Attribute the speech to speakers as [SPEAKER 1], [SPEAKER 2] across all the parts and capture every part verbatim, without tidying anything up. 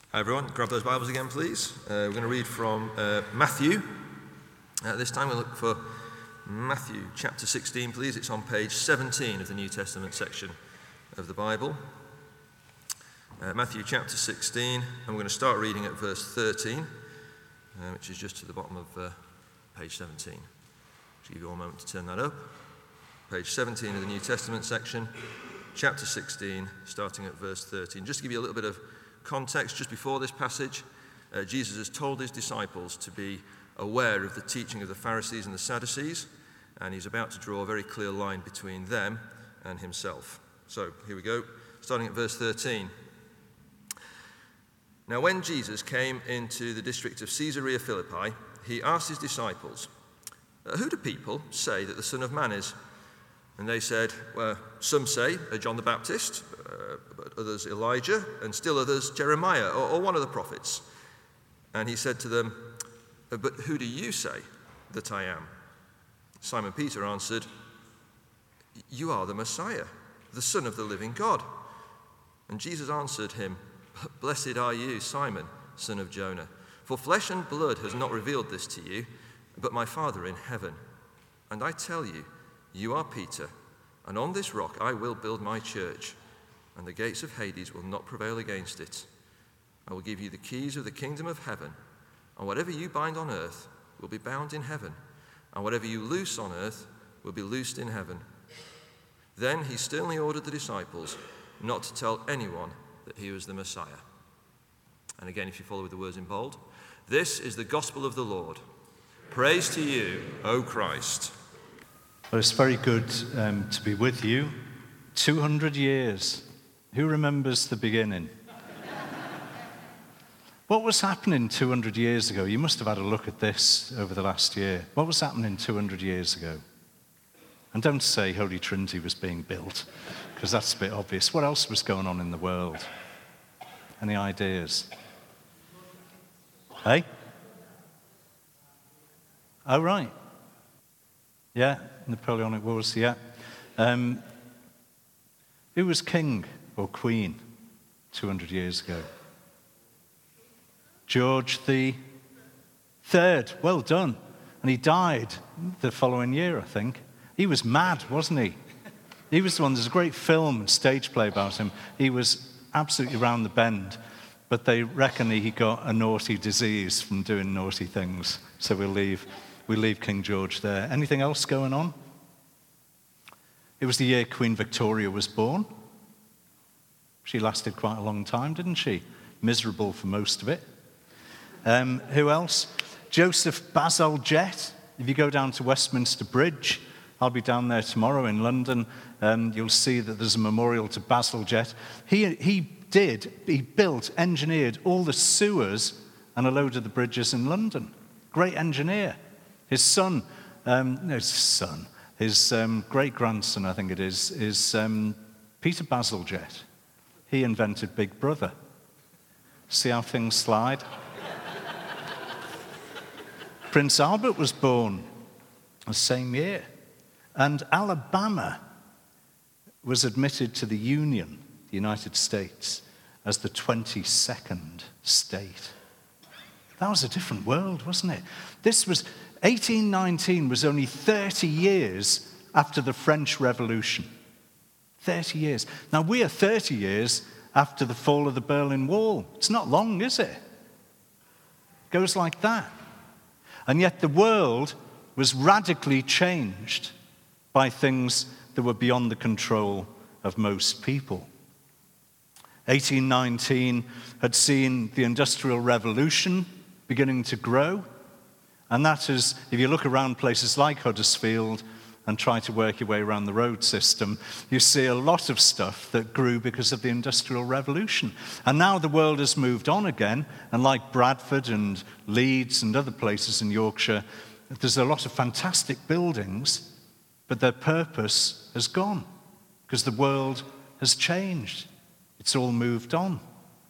[SPEAKER 1] Hi everyone, grab those Bibles again please. Uh, we're going to read from uh, Matthew. Uh, this time we'll look for Matthew chapter sixteen please. It's on page seventeen of the New Testament section of the Bible. Uh, Matthew chapter sixteen, and we're going to start reading at verse thirteen, uh, which is just at the bottom of uh, page seventeen. I'll give you all a moment to turn that up. Page seventeen of the New Testament section, chapter sixteen, starting at verse thirteen. Just to give you a little bit of context, just before this passage, uh, Jesus has told his disciples to be aware of the teaching of the Pharisees and the Sadducees, and he's about to draw a very clear line between them and himself. So here we go, starting at verse thirteen. Now when Jesus came into the district of Caesarea Philippi, he asked his disciples, "Who do people say that the Son of Man is?" And they said, well, some say uh, John the Baptist, uh, but others Elijah, and still others Jeremiah, or, or one of the prophets. And he said to them, "But who do you say that I am?" Simon Peter answered, "You are the Messiah, the Son of the living God." And Jesus answered him, "Blessed are you, Simon, son of Jonah, for flesh and blood has not revealed this to you, but my Father in heaven. And I tell you, you are Peter, and on this rock I will build my church, and the gates of Hades will not prevail against it. I will give you the keys of the kingdom of heaven, and whatever you bind on earth will be bound in heaven, and whatever you loose on earth will be loosed in heaven." Then he sternly ordered the disciples not to tell anyone that he was the Messiah. And again, if you follow with the words in bold, "This is the gospel of the Lord. Praise to you, O Christ."
[SPEAKER 2] Well, it's very good um, to be with you. two hundred years. Who remembers the beginning? What was happening two hundred years ago? You must have had a look at this over the last year. What was happening two hundred years ago? And don't say Holy Trinity was being built, because that's a bit obvious. What else was going on in the world? Any ideas? Hey? Oh, right. Yeah, Napoleonic Wars, yeah. Um, who was king or queen two hundred years ago? George the Third. Well done. And he died the following year, I think. He was mad, wasn't he? He was the one, there's a great film and stage play about him. He was absolutely round the bend, but they reckon he got a naughty disease from doing naughty things. So we'll leave, we'll leave King George there. Anything else going on? It was the year Queen Victoria was born. She lasted quite a long time, didn't she? Miserable for most of it. Um, who else? Joseph Bazalgette. If you go down to Westminster Bridge, I'll be down there tomorrow in London. Um, you'll see that there's a memorial to Bazalgette. He, he did, he built, engineered all the sewers and a load of the bridges in London. Great engineer. His son, um, no, his son, his um, great-grandson, I think it is, is um, Peter Bazalgette. He invented Big Brother. See how things slide? Prince Albert was born the same year. And Alabama was admitted to the Union, the United States, as the twenty-second state. That was a different world, wasn't it? This was, eighteen nineteen was only thirty years after the French Revolution. thirty years. Now, we are thirty years after the fall of the Berlin Wall. It's not long, is it? It goes like that. And yet the world was radically changed by things that were beyond the control of most people. eighteen nineteen had seen the Industrial Revolution beginning to grow, and that is, if you look around places like Huddersfield and try to work your way around the road system, you see a lot of stuff that grew because of the Industrial Revolution. And now the world has moved on again, and like Bradford and Leeds and other places in Yorkshire, there's a lot of fantastic buildings, but their purpose has gone because the world has changed. It's all moved on.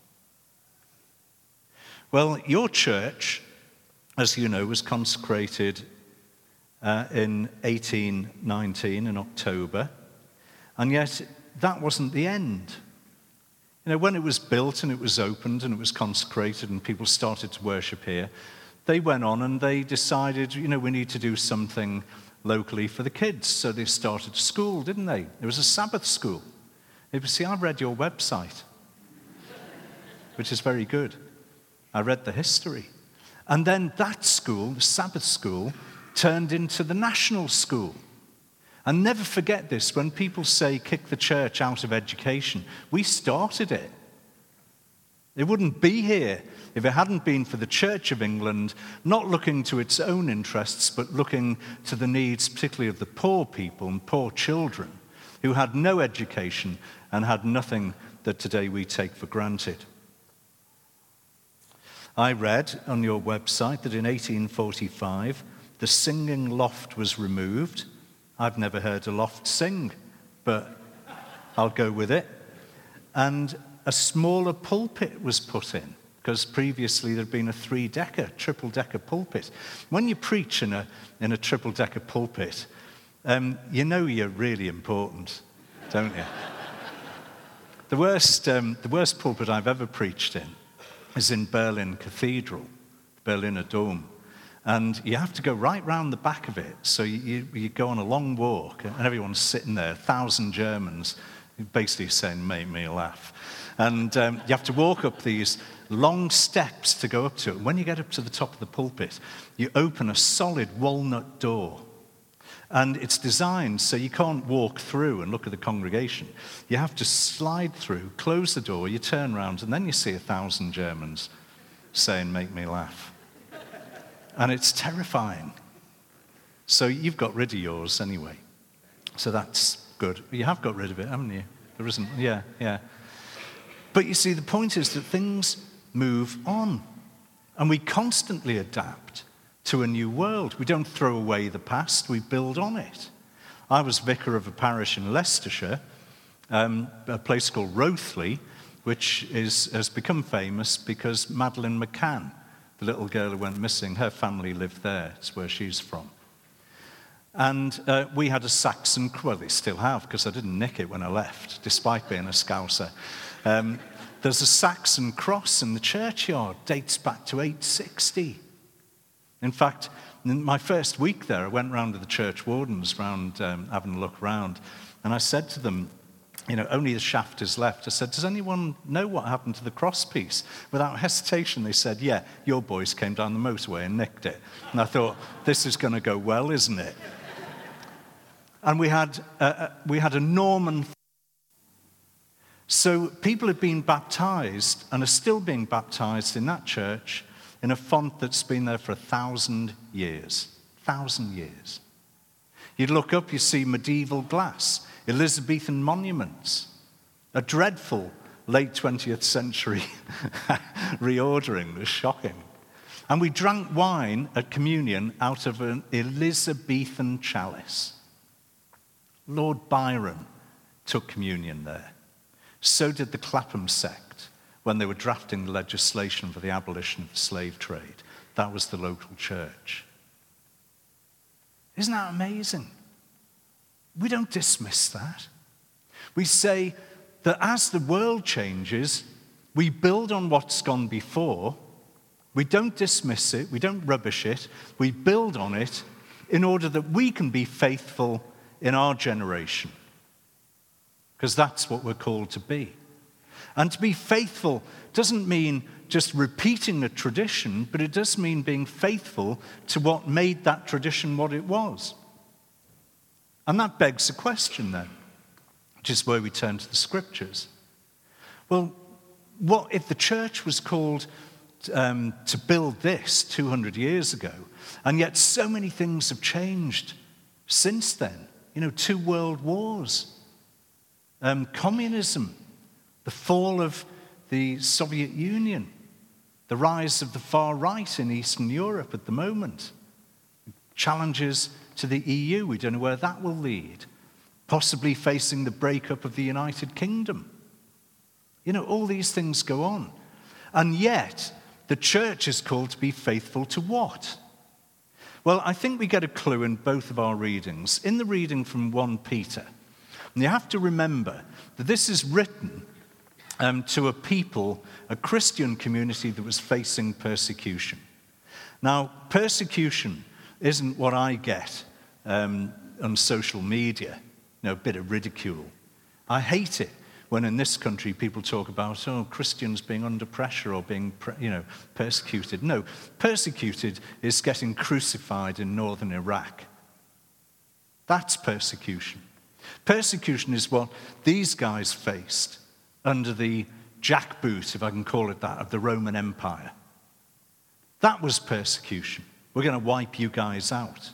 [SPEAKER 2] Well, your church, as you know, was consecrated uh, in eighteen nineteen in October, and yet that wasn't the end. You know, when it was built and it was opened and it was consecrated and people started to worship here, they went on and they decided, you know, we need to do something locally for the kids. So they started a school, didn't they? There was a Sabbath school. You see, I read your website, which is very good. I read the history. And then that school, the Sabbath school, turned into the national school. And never forget this, when people say kick the church out of education, we started it. It wouldn't be here if it hadn't been for the Church of England not looking to its own interests, but looking to the needs particularly of the poor people and poor children who had no education and had nothing that today we take for granted. I read on your website that in eighteen forty-five, the singing loft was removed. I've never heard a loft sing, but I'll go with it. And a smaller pulpit was put in, because previously there'd been a three-decker, triple-decker pulpit. When you preach in a, in a triple-decker pulpit, um, you know you're really important, don't you? The worst, um, the worst pulpit I've ever preached in is in Berlin Cathedral, Berliner Dom. And you have to go right round the back of it. So you, you, you go on a long walk, and everyone's sitting there, a thousand Germans, basically saying, make me laugh. And um, you have to walk up these long steps to go up to it. And when you get up to the top of the pulpit, you open a solid walnut door. And it's designed so you can't walk through and look at the congregation. You have to slide through, close the door, you turn around, and then you see a thousand Germans saying, make me laugh. And it's terrifying. So you've got rid of yours anyway. So that's good. You have got rid of it, haven't you? There isn't, yeah, yeah. But you see, the point is that things move on. And we constantly adapt to a new world. We don't throw away the past, we build on it. I was vicar of a parish in Leicestershire, um, a place called Rothley, which is, has become famous because Madeleine McCann, the little girl who went missing, her family lived there. It's where she's from. And uh, we had a Saxon, well, they still have, because I didn't nick it when I left, despite being a Scouser. Um, there's a Saxon cross in the churchyard, dates back to eight sixty. In fact, in my first week there, I went round to the church wardens, round um, having a look round, and I said to them, you know, only the shaft is left. I said, does anyone know what happened to the crosspiece? Without hesitation, they said, yeah, your boys came down the motorway and nicked it. And I thought, this is going to go well, isn't it? And we had, uh, we had a Norman. So people have been baptized and are still being baptized in that church in a font that's been there for a thousand years. Thousand years. You'd look up, you see medieval glass, Elizabethan monuments, a dreadful late twentieth century reordering was shocking. And we drank wine at communion out of an Elizabethan chalice. Lord Byron took communion there. So did the Clapham sect when they were drafting the legislation for the abolition of the slave trade. That was the local church. Isn't that amazing? We don't dismiss that. We say that as the world changes, we build on what's gone before. We don't dismiss it. We don't rubbish it. We build on it in order that we can be faithful in our generation. Because that's what we're called to be. And to be faithful doesn't mean just repeating a tradition, but it does mean being faithful to what made that tradition what it was. And that begs a question then, which is where we turn to the scriptures. Well, what if the church was called um, to build this two hundred years ago, and yet so many things have changed since then? You know, two world wars, um, communism, the fall of the Soviet Union, the rise of the far right in Eastern Europe at the moment, challenges to the E U, we don't know where that will lead, possibly facing the breakup of the United Kingdom. You know, all these things go on. And yet, the church is called to be faithful to what? Well, I think we get a clue in both of our readings. In the reading from First Peter, and you have to remember that this is written um, to a people, a Christian community that was facing persecution. Now, persecution isn't what I get um, on social media, you know, a bit of ridicule. I hate it when in this country people talk about, oh, Christians being under pressure or being, you know, persecuted. No, persecuted is getting crucified in northern Iraq. That's persecution. Persecution is what these guys faced under the jackboot, if I can call it that, of the Roman Empire. That was persecution. We're going to wipe you guys out.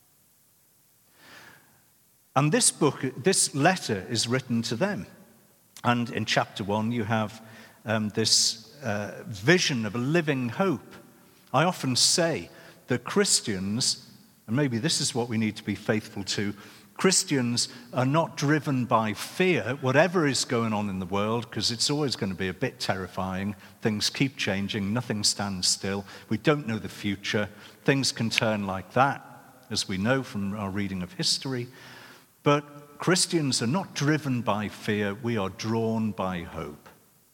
[SPEAKER 2] And this book, this letter is written to them. And in chapter one, you have um, this uh, vision of a living hope. I often say that Christians, and maybe this is what we need to be faithful to, Christians are not driven by fear, whatever is going on in the world, because it's always going to be a bit terrifying. Things keep changing, nothing stands still. We don't know the future. Things can turn like that, as we know from our reading of history. But Christians are not driven by fear, we are drawn by hope.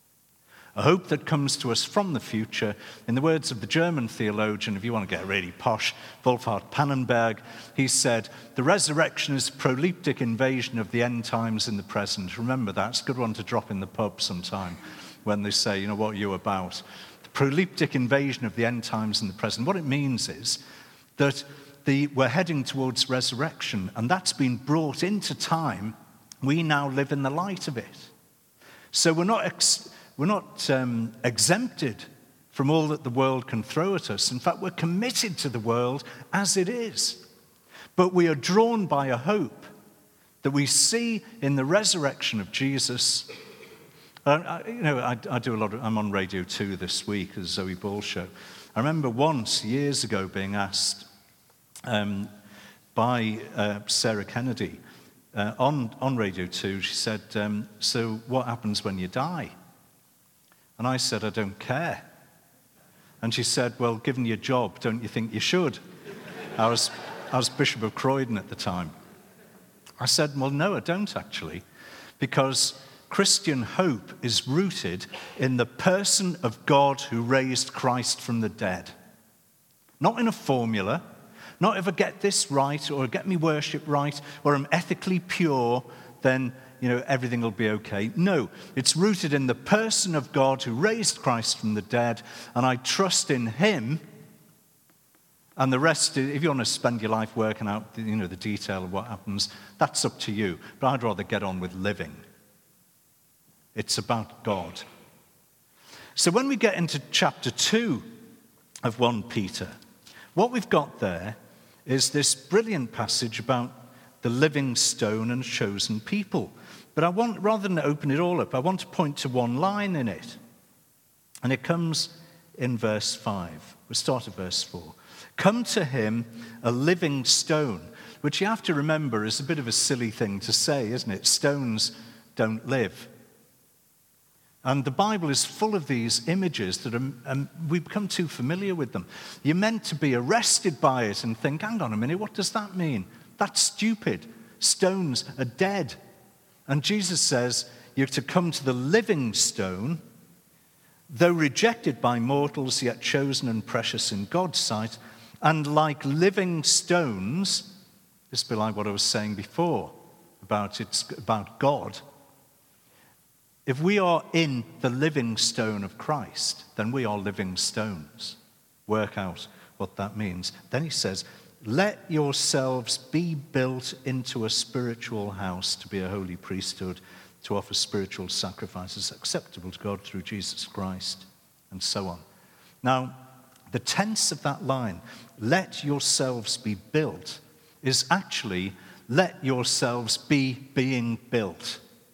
[SPEAKER 2] A hope that comes to us from the future. In the words of the German theologian, if you want to get really posh, Wolfhard Pannenberg, he said, the resurrection is a proleptic invasion of the end times in the present. Remember that, it's a good one to drop in the pub sometime when they say, you know, what are you about? The proleptic invasion of the end times in the present. What it means is that the, we're heading towards resurrection, and that's been brought into time. We now live in the light of it. So we're not... Ex- We're not um, exempted from all that the world can throw at us. In fact, we're committed to the world as it is. But we are drawn by a hope that we see in the resurrection of Jesus. Uh, I, you know, I, I do a lot of, I'm on Radio two this week, the Zoe Ball show. I remember once, years ago, being asked um, by uh, Sarah Kennedy uh, on, on Radio two, she said, um, so what happens when you die? And I said, I don't care. And she said, well, given your job, don't you think you should? I was, I was Bishop of Croydon at the time. I said, well, no, I don't actually, because Christian hope is rooted in the person of God who raised Christ from the dead. Not in a formula, not if I get this right or get me worship right or I'm ethically pure, then you know, everything will be okay. No, it's rooted in the person of God who raised Christ from the dead, and I trust in him. And the rest, if you want to spend your life working out, you know, the detail of what happens, that's up to you. But I'd rather get on with living. It's about God. So when we get into chapter two of First Peter, what we've got there is this brilliant passage about the living stone and chosen people. But I want, rather than open it all up, I want to point to one line in it. And it comes in verse five. We'll start at verse four. Come to him, a living stone, which you have to remember is a bit of a silly thing to say, isn't it? Stones don't live. And the Bible is full of these images that are, um, we've become too familiar with them. You're meant to be arrested by it and think, hang on a minute, what does that mean? That's stupid. Stones are dead. And Jesus says you're to come to the living stone, though rejected by mortals, yet chosen and precious in God's sight. And like living stones, this will be like what I was saying before about it's about God. If we are in the living stone of Christ, then we are living stones. Work out what that means. Then he says, let yourselves be built into a spiritual house to be a holy priesthood, to offer spiritual sacrifices acceptable to God through Jesus Christ, and so on. Now, the tense of that line, let yourselves be built, is actually let yourselves be being built.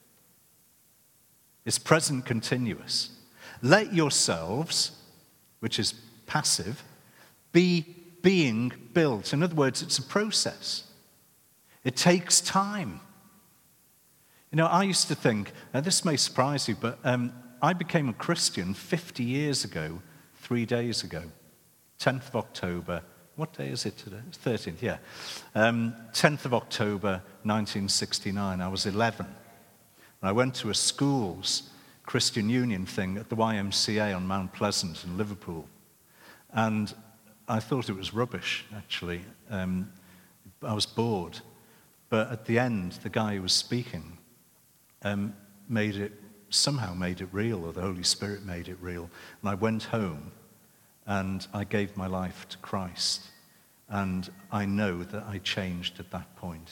[SPEAKER 2] It's present continuous. Let yourselves, which is passive, be being built. In other words, it's a process. It takes time. You know, I used to think, now this may surprise you, but um, I became a Christian fifty years ago, three days ago, tenth of October. What day is it today? It's thirteenth, yeah. Um, tenth of October, nineteen sixty-nine. I was eleven. And I went to a schools Christian Union thing at the Y M C A on Mount Pleasant in Liverpool. And I thought it was rubbish, actually. Um, I was bored. But at the end, the guy who was speaking um, made it, somehow made it real, or the Holy Spirit made it real. And I went home and I gave my life to Christ. And I know that I changed at that point.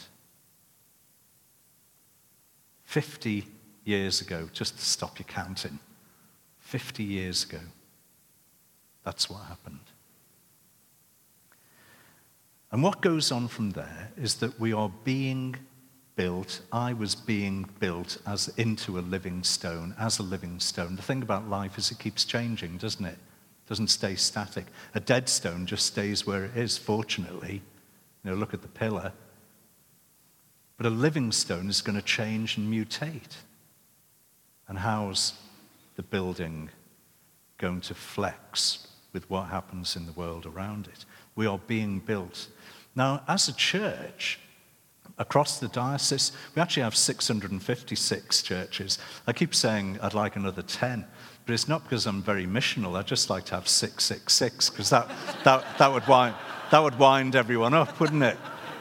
[SPEAKER 2] Fifty years ago, just to stop you counting, fifty years ago, that's what happened. And what goes on from there is that we are being built. I was being built as into a living stone, as a living stone. The thing about life is it keeps changing, doesn't it? It doesn't stay static. A dead stone just stays where it is, fortunately. You know, look at the pillar. But a living stone is going to change and mutate. And how's the building going to flex with what happens in the world around it? We are being built. Now, as a church, across the diocese, we actually have six hundred fifty-six churches. I keep saying I'd like another ten, but it's not because I'm very missional. I'd just like to have six six six, because that, that, that, would wind, that would wind everyone up, wouldn't it?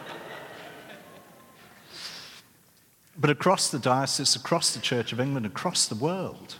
[SPEAKER 2] But across the diocese, across the Church of England, across the world,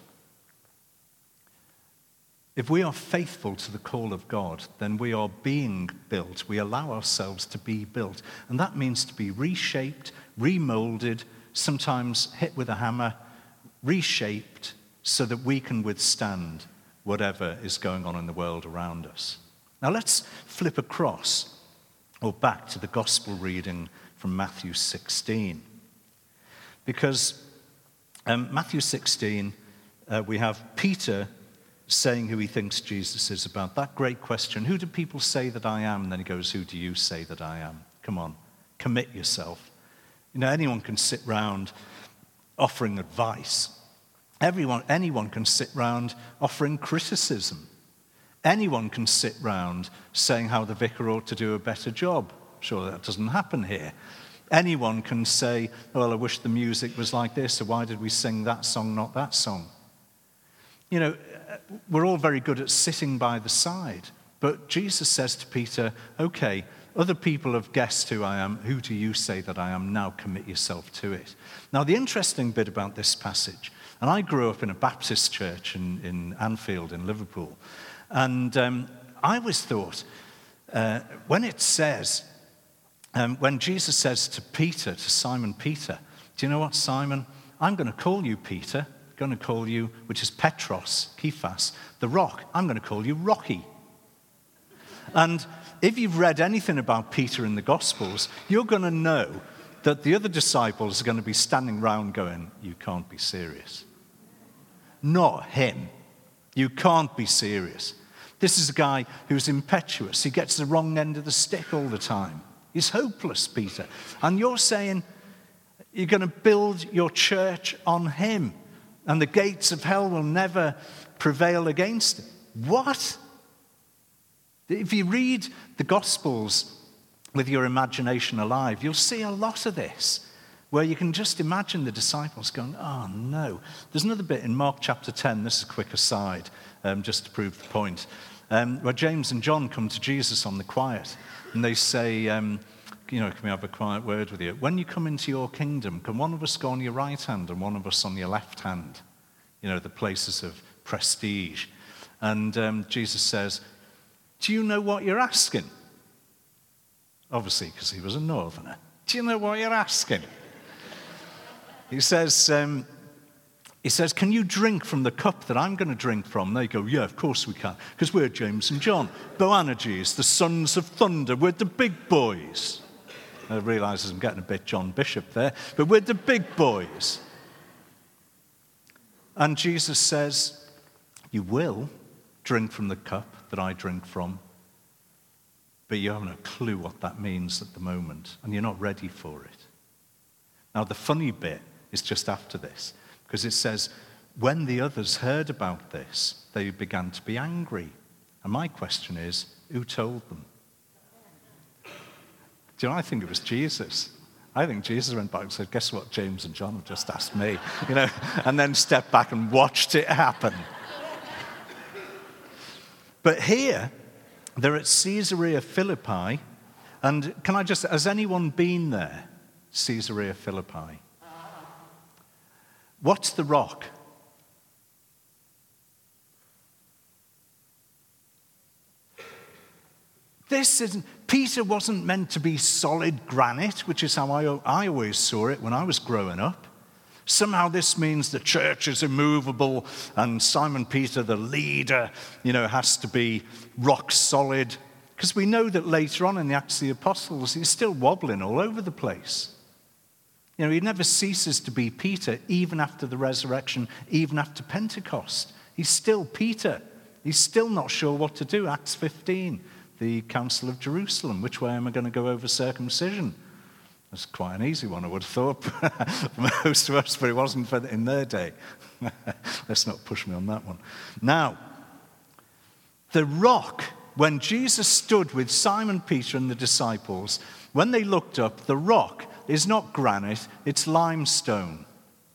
[SPEAKER 2] if we are faithful to the call of God, then we are being built. We allow ourselves to be built. And that means to be reshaped, remolded, sometimes hit with a hammer, reshaped so that we can withstand whatever is going on in the world around us. Now let's flip across, or back to the gospel reading from Matthew sixteen. Because um, Matthew sixteen, uh, we have Peter saying who he thinks Jesus is about. That great question, who do people say that I am? And then he goes, who do you say that I am? Come on, commit yourself. You know, anyone can sit round offering advice. Everyone, anyone can sit round offering criticism. Anyone can sit round saying how the vicar ought to do a better job. Sure, that doesn't happen here. Anyone can say, well, I wish the music was like this, or why did we sing that song, not that song? You know, we're all very good at sitting by the side. But Jesus says to Peter, okay, other people have guessed who I am. Who do you say that I am? Now commit yourself to it. Now, the interesting bit about this passage, and I grew up in a Baptist church in, in Anfield in Liverpool, and um, I always thought, uh, when it says, um, when Jesus says to Peter, to Simon Peter, do you know what, Simon? I'm going to call you Peter. I'm going to call you, which is Petros, Kephas, the rock. I'm going to call you Rocky. And if you've read anything about Peter in the Gospels, you're going to know that the other disciples are going to be standing around going, you can't be serious. Not him. You can't be serious. This is a guy who's impetuous. He gets the wrong end of the stick all the time. He's hopeless, Peter. And you're saying you're going to build your church on him, and the gates of hell will never prevail against it. What? If you read the Gospels with your imagination alive, you'll see a lot of this, where you can just imagine the disciples going, oh no. There's another bit in Mark chapter ten, this is a quick aside, um, just to prove the point, um, where James and John come to Jesus on the quiet, and they say, um, you know, can we have a quiet word with you? When you come into your kingdom, can one of us go on your right hand and one of us on your left hand? You know, the places of prestige. And um, Jesus says, do you know what you're asking? Obviously, because he was a northerner. Do you know what you're asking? He says, um, he says, can you drink from the cup that I'm going to drink from? They go, yeah, of course we can, because we're James and John. Boanerges, the sons of thunder, we're the big boys. I realise I'm getting a bit John Bishop there, but we're the big boys. And Jesus says, you will drink from the cup that I drink from, but you haven't a clue what that means at the moment, and you're not ready for it. Now, the funny bit is just after this, because it says, when the others heard about this, they began to be angry. And my question is, who told them? Do you know, I think it was Jesus. I think Jesus went back and said, guess what James and John have just asked me? You know, and then stepped back and watched it happen. But here, they're at Caesarea Philippi, and can I just, has anyone been there, Caesarea Philippi? What's the rock? This isn't, Peter wasn't meant to be solid granite, which is how I, I always saw it when I was growing up. Somehow this means the church is immovable and Simon Peter, the leader, you know, has to be rock solid. Because we know that later on in the Acts of the Apostles, he's still wobbling all over the place. You know, he never ceases to be Peter, even after the resurrection, even after Pentecost. He's still Peter. He's still not sure what to do. Acts fifteen. The Council of Jerusalem. Which way am I going to go over circumcision? That's quite an easy one, I would have thought, for most of us, but it wasn't for in their day. Let's not push me on that one. Now, the rock, when Jesus stood with Simon Peter and the disciples, when they looked up, the rock is not granite, it's limestone.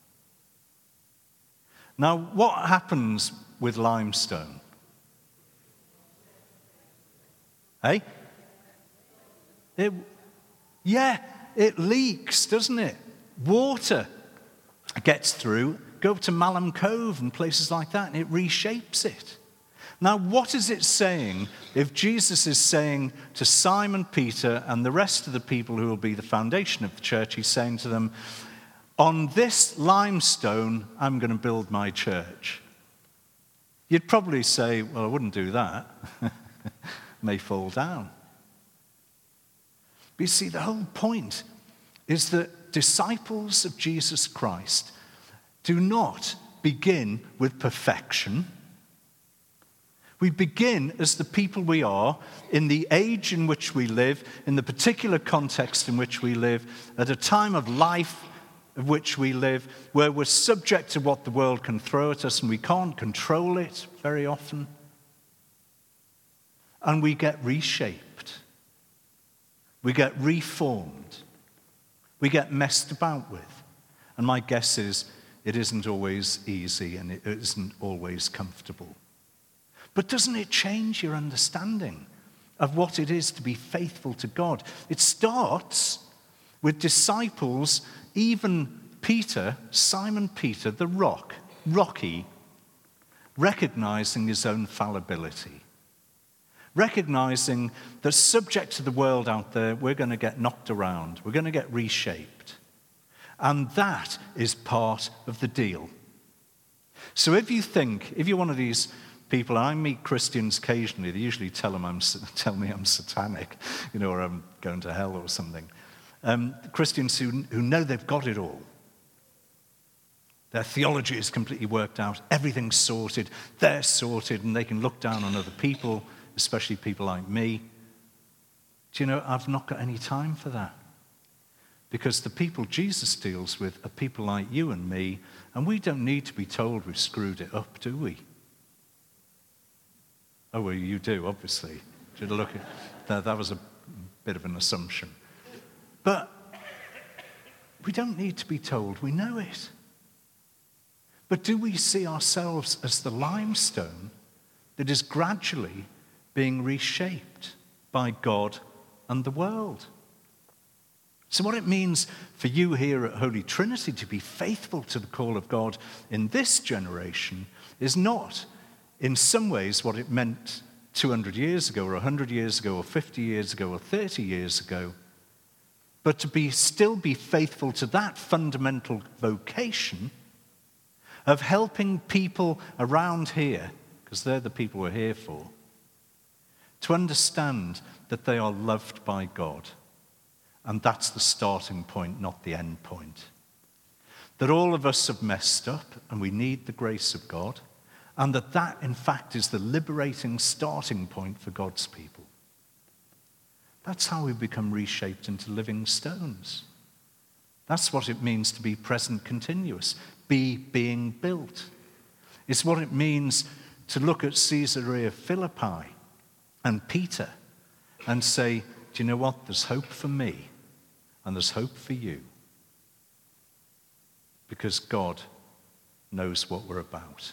[SPEAKER 2] Now, what happens with limestone? Hey? It, yeah, it leaks, doesn't it? Water gets through, go up to Malham Cove and places like that, and it reshapes it. Now, what is it saying if Jesus is saying to Simon Peter and the rest of the people who will be the foundation of the church, he's saying to them, on this limestone, I'm going to build my church. You'd probably say, well, I wouldn't do that. May fall down. But you see, the whole point is that disciples of Jesus Christ do not begin with perfection. We begin as the people we are, in the age in which we live, in the particular context in which we live, at a time of life of which we live, where we're subject to what the world can throw at us and we can't control it very often. And we get reshaped. We get reformed. We get messed about with. And my guess is it isn't always easy and it isn't always comfortable. But doesn't it change your understanding of what it is to be faithful to God? It starts with disciples, even Peter, Simon Peter, the rock, Rocky, recognizing his own fallibility. Recognizing that subject to the world out there, we're going to get knocked around. We're going to get reshaped. And that is part of the deal. So if you think, if you're one of these people, and I meet Christians occasionally, they usually tell, them I'm, tell me I'm satanic, you know, or I'm going to hell or something. Um, Christians who, who know they've got it all. Their theology is completely worked out. Everything's sorted. They're sorted, and they can look down on other people, especially people like me. Do you know, I've not got any time for that. Because the people Jesus deals with are people like you and me, and we don't need to be told we've screwed it up, do we? Oh, well, you do, obviously. Should look at that, that was a bit of an assumption. But we don't need to be told, we know it. But do we see ourselves as the limestone that is gradually being reshaped by God and the world? So what it means for you here at Holy Trinity to be faithful to the call of God in this generation is not in some ways what it meant two hundred years ago or one hundred years ago or fifty years ago or thirty years ago, but to be still be faithful to that fundamental vocation of helping people around here, because they're the people we're here for, to understand that they are loved by God. And that's the starting point, not the end point. That all of us have messed up and we need the grace of God, and that that, in fact, is the liberating starting point for God's people. That's how we become reshaped into living stones. That's what it means to be present continuous, be being built. It's what it means to look at Caesarea Philippi and Peter and say, do you know what? There's hope for me. and there's hope for you, because God knows what we're about.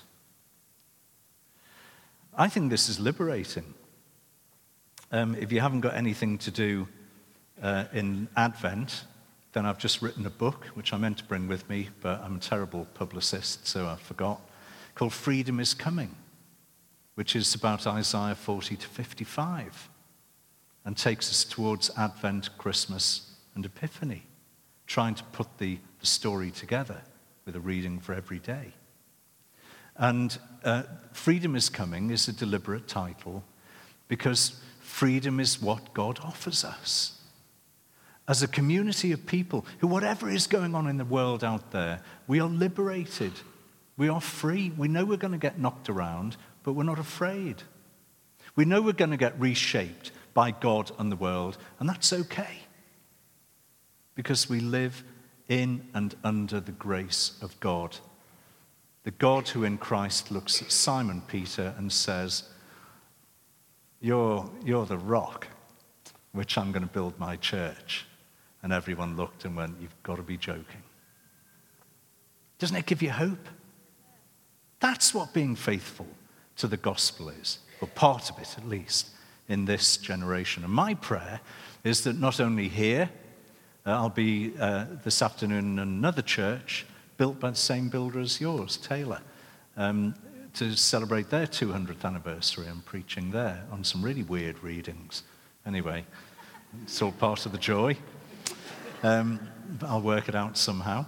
[SPEAKER 2] I think this is liberating. Um, if you haven't got anything to do uh, in Advent, then I've just written a book, which I meant to bring with me, but I'm a terrible publicist, so I forgot, called Freedom is Coming, which is about Isaiah forty to fifty-five, and takes us towards Advent, Christmas, and Epiphany, trying to put the, the story together with a reading for every day. And uh, Freedom is Coming is a deliberate title because freedom is what God offers us. As a community of people who, whatever is going on in the world out there, we are liberated. We are free. We know we're going to get knocked around, but we're not afraid. We know we're going to get reshaped by God and the world, and that's okay, because we live in and under the grace of God. The God who in Christ looks at Simon Peter and says, you're, you're the rock which I'm going to build my church. And everyone looked and went, you've got to be joking. Doesn't it give you hope? That's what being faithful to the gospel is, or part of it at least, in this generation. And my prayer is that not only here, uh, I'll be uh, this afternoon in another church built by the same builder as yours, Taylor, um, to celebrate their two hundredth anniversary. I'm preaching there on some really weird readings. Anyway, it's all part of the joy. Um, but I'll work it out somehow.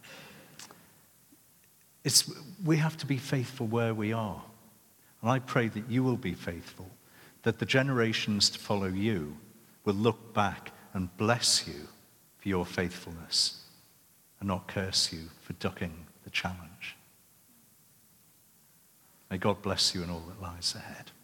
[SPEAKER 2] It's, we have to be faithful where we are. And I pray that you will be faithful, that the generations to follow you will look back and bless you for your faithfulness and not curse you for ducking the challenge. May God bless you in all that lies ahead.